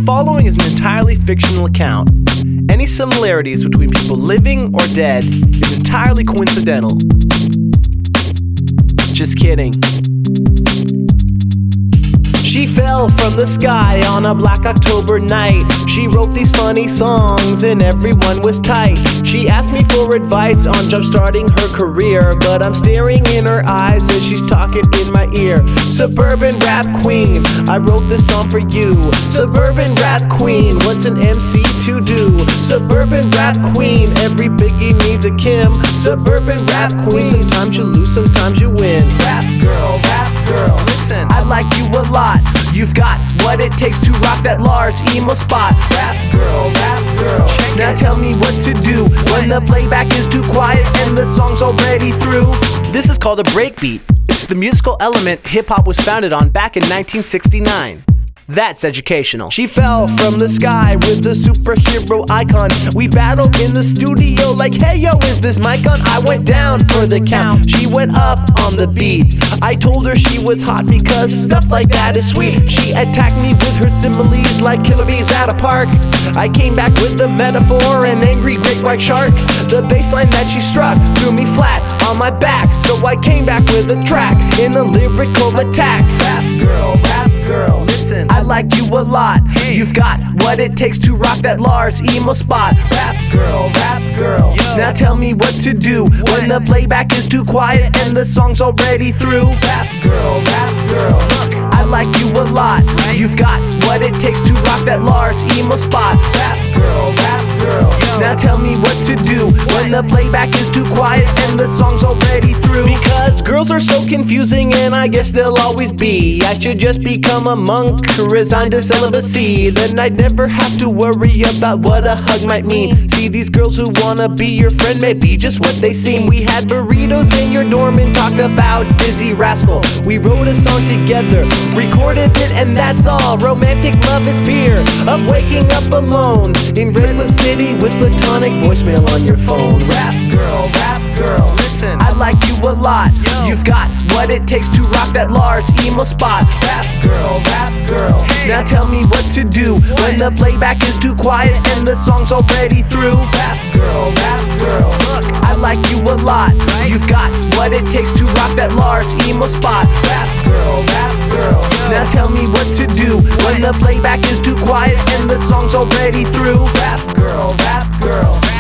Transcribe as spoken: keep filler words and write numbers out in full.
following is an entirely fictional account. Any similarities between people living or dead is entirely coincidental. Just kidding. She fell from the sky on a black October night. She wrote these funny songs and everyone was tight. She asked me for advice on jumpstarting her career, but I'm staring in her eyes as she's talking in my ear. Suburban rap queen, I wrote this song for you. Suburban rap queen, what's an M C to do? Suburban rap queen, every biggie needs a Kim. Suburban rap queen, sometimes you lose, sometimes you win. Rap girl, rap girl, listen, I like you a lot. You've got what it takes to rock that Lars emo spot. Rap girl, rap girl, now tell me what to do when the playback is too quiet and the song's already through. This is called a breakbeat. It's the musical element hip-hop was founded on back in nineteen sixty-nine. That's educational. She fell from the sky with the superhero icon. We battled in the studio like, hey yo, is this mic on? I went down for the count, she went up on the beat. I told her she was hot because stuff like that is sweet. She attacked me with her similes like killer bees at a park. I came back with the metaphor, an angry great white shark. The bassline that she struck threw me flat on my back, so I came back with a track in a lyrical attack. Rap girl, rap girl, listen, I like you a lot. Hey. You've got what it takes to rock that Lars emo spot. Rap girl, rap girl, yo, now tell me what to do what? when the playback is too quiet and the song's already through. Rap girl, rap girl, look, I like you a lot. Right? You've got what it takes to rock that Lars emo spot. Rap girl, rap girl, yo, now tell me what to do what? when the playback is too quiet and the song's already through. Because girls are so confusing and I guess they'll always be. I should just become a monk, resigned to celibacy. Then I'd never have to worry about what a hug might mean. See, these girls who wanna be your friend may be just what they seem. We had burritos in your dorm and talked about Dizzy Rascal. We wrote a song together, recorded it, and that's all. Romantic love is fear of waking up alone in Redwood City with platonic voicemail on your phone. Rap girl, rap girl, listen, I like you a lot. Yo. You've got what it takes to rock that Lars emo spot. Rap girl, rap girl, hey, now tell me what to do what? when the playback is too quiet and the song's already through. Rap girl, rap girl, look, I like you a lot. Right? You've got what it takes to rock that Lars emo spot. Rap girl, rap girl, yo, now tell me what to do what? when the playback is too quiet and the song's already through. Rap girl, rap girl,